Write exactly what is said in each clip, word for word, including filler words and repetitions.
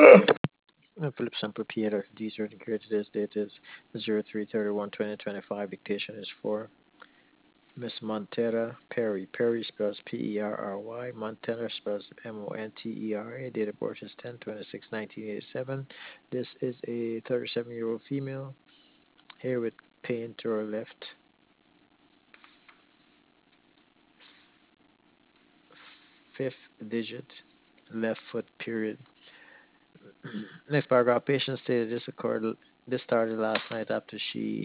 Uh, Philip Semper Pieta, D certificate. Today's date is zero three thirty-one twenty twenty-five. Dictation is for Miss Montera Perry. Perry spells P E R R Y. Montera spells M O N T E R A. Date of birth is ten twenty-six nineteen eighty-seven. This is a thirty-seven year old female. Here with pain to her left. Fifth digit. Left foot period. Next paragraph. Patient stated this occurred. This started last night after she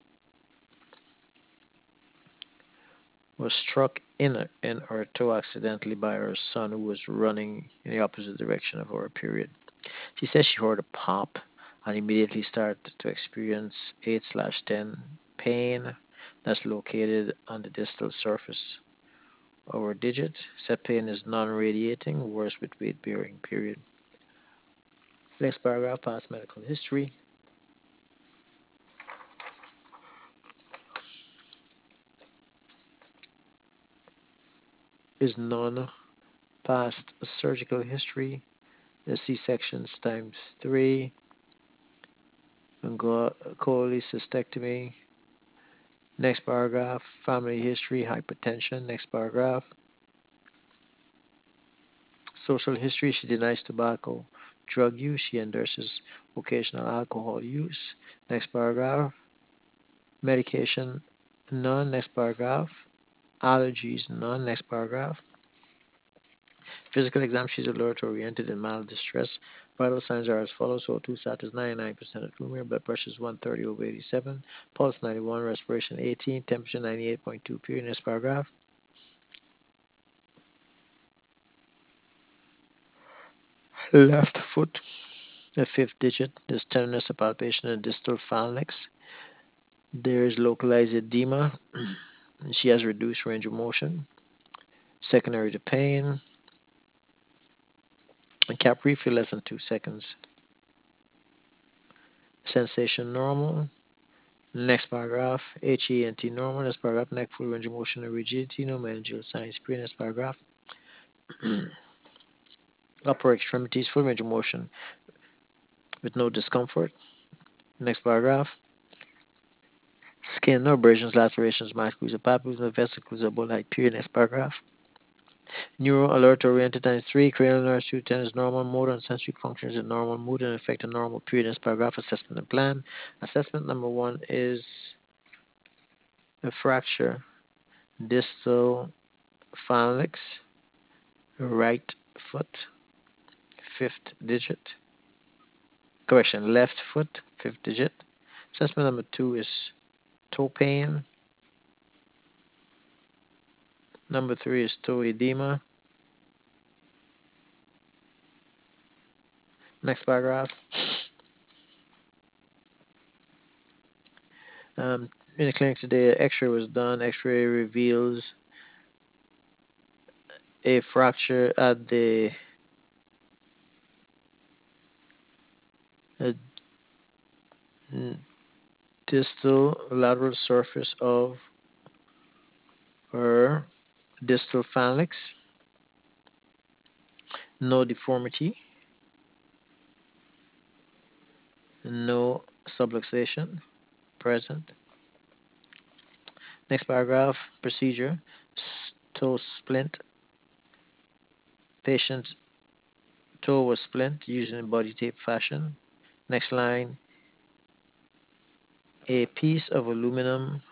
was struck in, a, in her toe accidentally by her son, who was running in the opposite direction of her period. She says she heard a pop and immediately started to experience eight slash ten pain that's located on the distal surface of her digit. Said pain is non-radiating, worse with weight bearing period. Next paragraph, past medical history. Is none. Past surgical history, the C-sections times three, cholecystectomy. Next paragraph, family history, hypertension. Next paragraph, social history, she denies tobacco, drug use. She endorses occasional alcohol use. Next paragraph, medication, none. Next paragraph, allergies, none. Next paragraph, physical exam, she's alert, oriented, and mild distress. Vital signs are as follows: O two status ninety-nine percent at room air, blood pressure is one thirty over eighty-seven, pulse ninety-one, respiration eighteen, temperature ninety-eight point two. Period. Next paragraph. Left foot, the fifth digit. There's tenderness or palpation in the distal phalanx. There is localized edema. She has reduced range of motion. Secondary to pain. Cap refill less than two seconds. Sensation normal. Next paragraph, H E N T normal. Next paragraph, neck full range of motion and rigidity, no meningeal signs. Pre. Next paragraph, upper extremities, full range of motion with no discomfort. Next paragraph, skin, no abrasions, lacerations, muscles, or papules, no vesicles, or bone like. Period. Next paragraph, neuro alert oriented times three, cranial nerve two ten is normal, motor and sensory functions in normal, mood and affect in normal. Period. Next paragraph, assessment and plan. Assessment number one is a fracture, distal phalanx, right foot, fifth digit. Correction, left foot, fifth digit. Assessment number two is toe pain. Number three is toe edema. Next paragraph. Um, in the clinic today, an x-ray was done. X-ray reveals a fracture at the uh, distal lateral surface of her distal phalanx. No deformity. No subluxation present. Next paragraph, procedure. Toe splint. Patient's toe was splint using body tape fashion. Next line, a piece of aluminum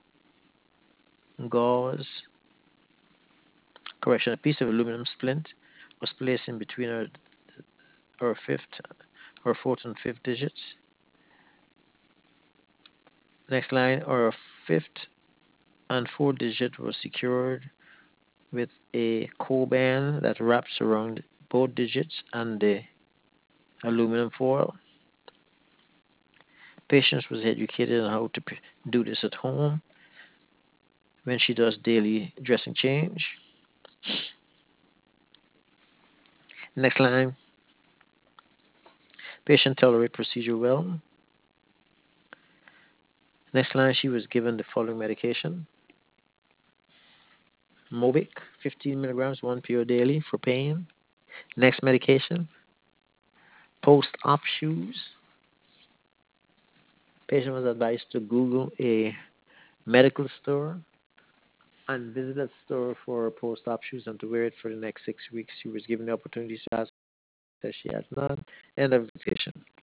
gauze, correction, a piece of aluminum splint was placed in between her, her fifth, her fourth and fifth digits. Next line, her fifth and fourth digit was secured with a co-band that wraps around both digits and the aluminum foil. Patient was educated on how to do this at home when she does daily dressing change. Next line, patient tolerate procedure well. Next line, she was given the following medication. Mobic, fifteen milligrams, one pill daily for pain. Next medication, Post-op shoes. Patient was advised to Google a medical store and visit that store for post-op shoes and to wear it for the next six weeks. She was given the opportunity to ask that she had none. End of discussion.